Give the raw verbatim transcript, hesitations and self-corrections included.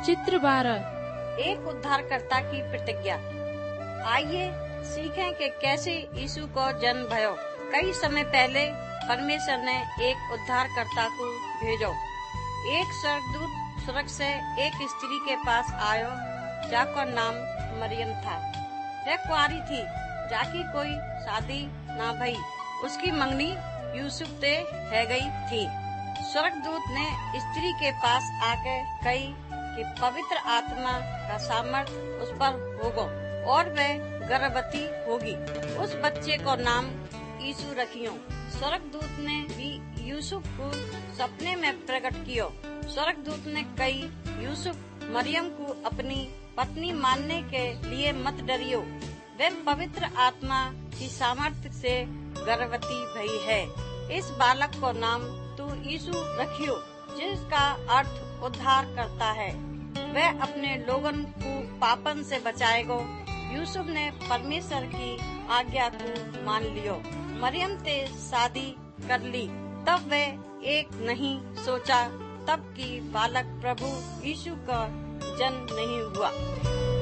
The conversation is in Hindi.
चित्र बारह। एक उद्धारकर्ता की प्रतिज्ञा। आइए सीखें कि कैसे यीशु को जन्म भयो। कई समय पहले परमेश्वर ने एक उद्धारकर्ता को भेजो। एक स्वर्गदूत स्वर्ग से एक स्त्री के पास आयो, जाका नाम मरियम था। वह कुंवारी थी, जाकी कोई शादी ना भई। उसकी मंगनी यूसुफ ते है गई थी। स्वर्गदूत ने स्त्री के पास आके कही कि पवित्र आत्मा का सामर्थ उस पर होगा और वह गर्भवती होगी। उस बच्चे को नाम यीशु रखियो। स्वर्गदूत ने भी यूसुफ को सपने में प्रकट कियो। स्वर्गदूत ने कही, यूसुफ मरियम को अपनी पत्नी मानने के लिए मत डरियो। वह पवित्र आत्मा की सामर्थ्य से गर्भवती भई है। इस बालक को नाम तू यीशु रखियो, जिसका अर्थ उद्धार करता है। वह अपने लोगन को पापन से बचाएगो। यूसुफ ने परमेश्वर की आज्ञा को मान लियो। मरियम ते शादी कर ली। तब वह एक नहीं सोचा तब कि बालक प्रभु यीशु का जन्म नहीं हुआ।